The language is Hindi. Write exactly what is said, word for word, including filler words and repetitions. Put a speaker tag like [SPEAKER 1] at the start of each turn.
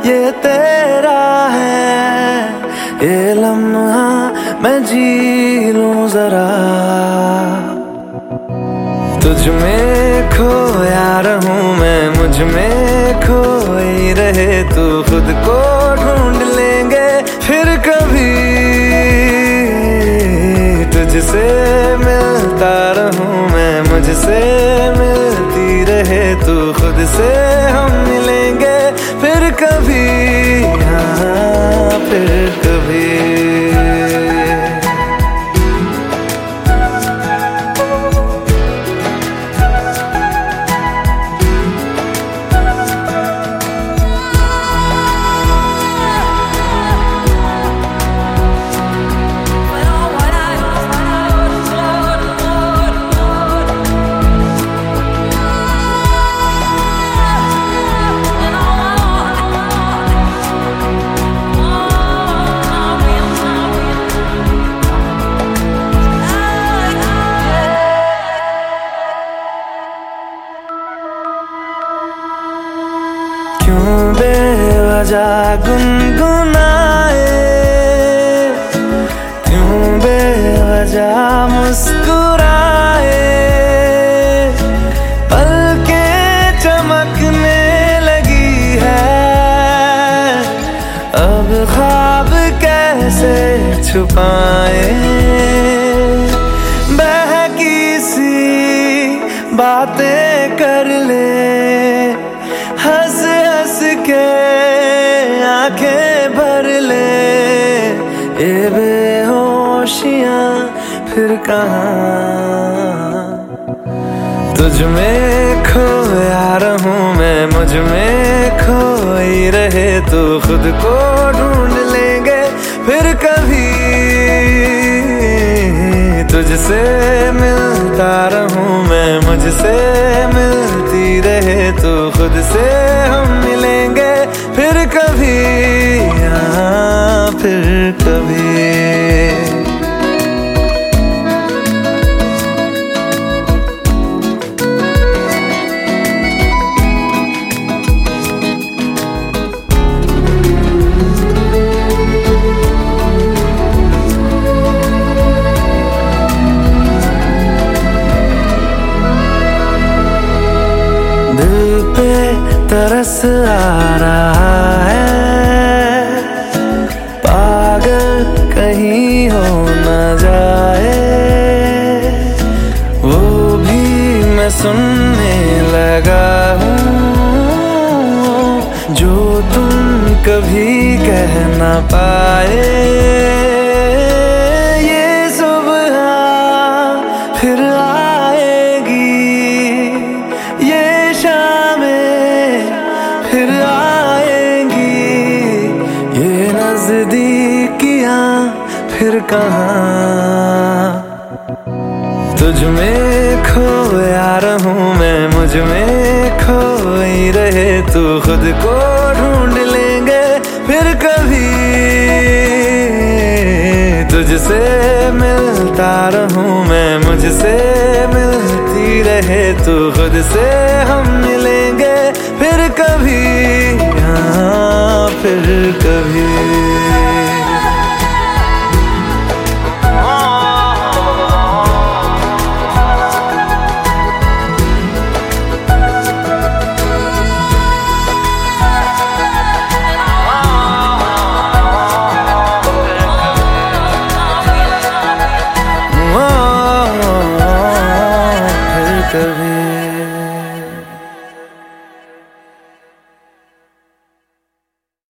[SPEAKER 1] ये तेरा है, ये लम्हा मैं जी लूं जरा। तुझ में खोया रहूं मैं, मुझ में खोई रहे तू, खुद को ढूंढ लेंगे फिर कभी। तुझसे मिलता रहूं मैं, मुझसे मिलती रहे तू, खुद से हम मिलेंगे फिर कभी, हाँ फिर कभी। क्यों बेवजह गुनगुनाए, क्यों बेवजह मुस्कुराए, पलकें चमकने लगी है, अब ख्वाब कैसे छुपाए। बहकी सी बातें कर ले, हंस हंस के आंखें भर ले, ये बेहोशियां फिर कहाँ। तुझ में खोया रहूं मैं, मुझ में खोई रहे तू, खुद को ढूंढ लेंगे फिर कभी। तुझसे मिलता रहूं मैं, मुझसे मिलती रहे तू, खुद से हम मिलेंगे फिर कभी, हाँ फिर कभी। दिल पे तरस आ रहा है, पागल कहीं हो न जाए, वो भी मैं सुनने लगा हूँ, जो तुम कभी कह न पाए। ये सुबह फिर आएगी, ये फिर आएंगी, ये नजदीकियां फिर कहाँ। तुझ में खोया रहूं मैं, मुझ में खोई रहे तू, खुद को ढूंढ लेंगे फिर कभी। तुझसे मिलता रहूं मैं, मुझसे मिलती रहे तू, खुद से हम मिलेंगे फिर कभी, हाँ फिर कभी।